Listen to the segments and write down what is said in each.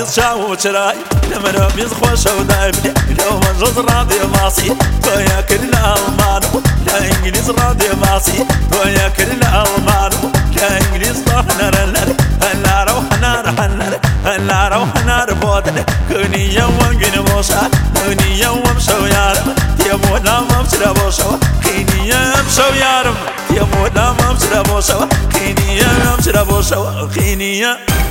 بيز شاو شراي لمرا بيز خوش ودايم لو مجز راضي ماسي تويا كلنا المانو لا انجليز راضي ماسي تويا كلنا المانو لا انجليز طهنا هلا روحنا رحنا هلا روحنا ربوتنا كوني يوم قنبوشا كوني يوم شو يارم يمونا ممسر بوشا كيني يوم شو يارم يمونا ممسر بوشا كيني يوم ممسر بوشا كيني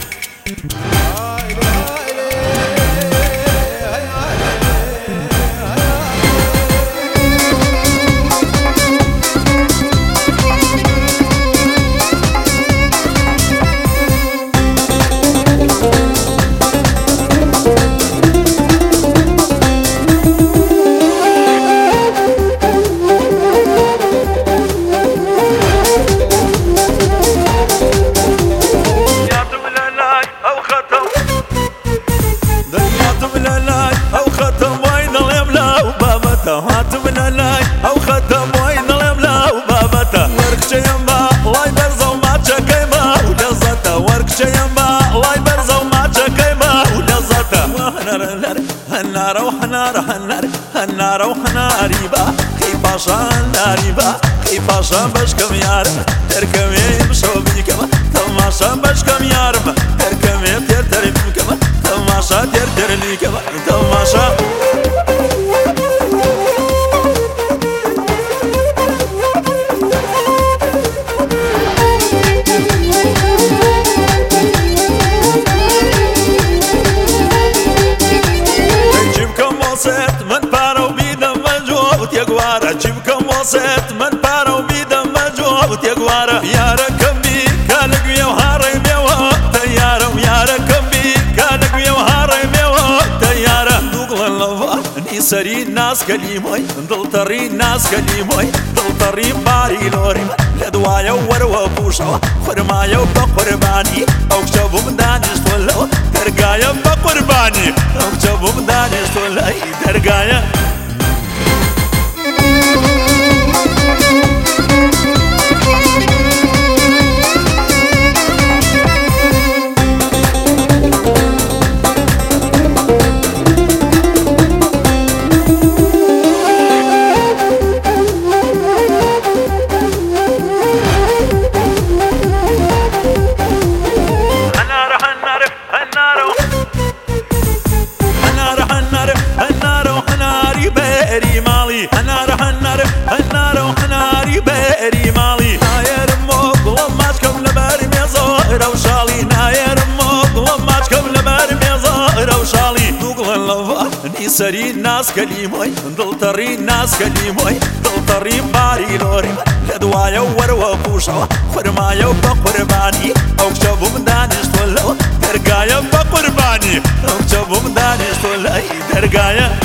هاتم للاي او ختم وين الاملا وبابته ورك شيما الله يبرزو ما تشكيما ولزته ورك شيما الله يبرزو ما تشكيما ولزته النار وحنار النار وحنار ريبا كيفاشا ريبا كيفاشا بشكم يارم تركم يمشوا بيكم تماشا بشكم يارم تركم يترتر بيكم تماشا ترتر ليكم تماشا من بارو بيدم مجوب تيقوارا جيبكم وصيت من بارو بيدم مجوب تيقوارا يا ركم بي كانك ويا وهاري بيوا تيارا ويا ركم بي كانك ويا وهاري بيوا تيارا دوغل اللوفا نيسري ناس كليموي دلتري ناس كليموي دلتري باري لوري لدوايا وروا بوشوا خرمايا وبقرباني او شبو مدانيش تولو ترقايا بقرباني او شبو مدانيش تولو ترقايا النار وحناري بيري مالي ناير موق لما تكم لباري ميزار وشالي ناير موق لما تكم لباري ميزار وشالي دوغل اللوفا نيسري ناس كليموي دلتري ناس كليموي دلتري باري لوري لدوايا وروا بوشوا خرمايا وبقرباني او شبو مدانيش تولو ترقايا بقرباني او شبو مدانيش تولو ترقايا